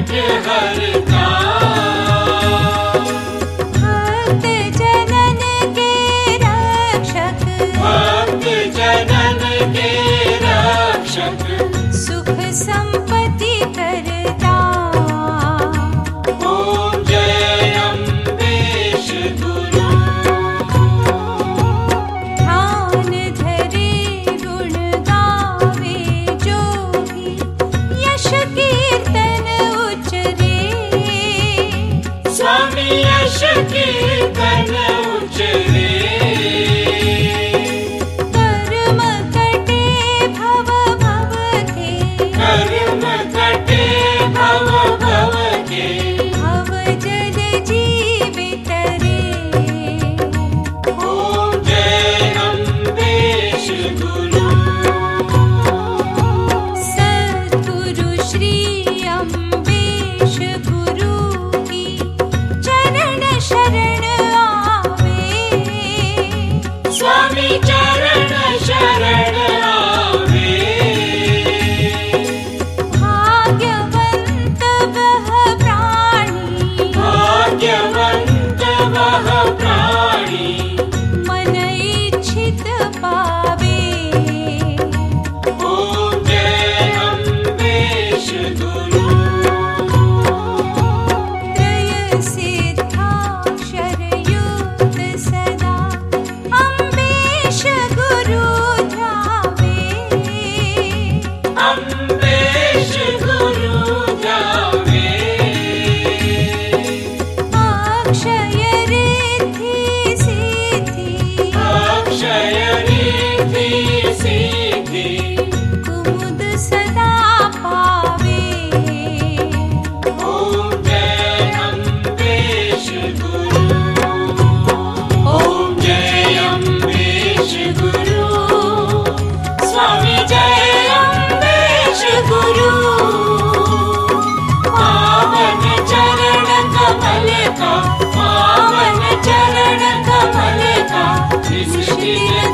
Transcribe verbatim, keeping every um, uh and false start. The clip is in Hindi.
संकट हरता। भक्त जनन के रक्षक, भक्त जनन के रक्षक, सुख संपत्ति करता। ओम जय अम्बेश गुरु। ध्यान धरे गुण गावे जोगी, यश कीर्तन उचरे। स्वामी यश कीर्तन उचरे। कर्म कटे भव भव के, कर्म कटे भव भव के, भव जल जीवित रे। ओम जय अम्बेश गुरु। सद्गुरु श्री अम्बेश गुरु की चरण शरण आवे। स्वामी चरण शरण आवे। भाग्यवंत वह प्राणी, भाग्यवंत वह प्राणी, मन इच्छित पावे। ओम जय अम्बेश गुरु। त्रय सिद्धाक्षर युक्त सदा अम्बेश गुरु ध्यावे। अम्बेश गुरु जावे। अक्षय रिद्धि सिद्धि, अक्षय रिद्धि सिद्धि, कुमुद सदा पावे। ओम जय अम्बेश गुरु। ओम जय अम्बेश गुरु। स्वामी जय अम्बेश गुरु। पावन चरण कमल का, पावन चरण कमल का, सृष्टि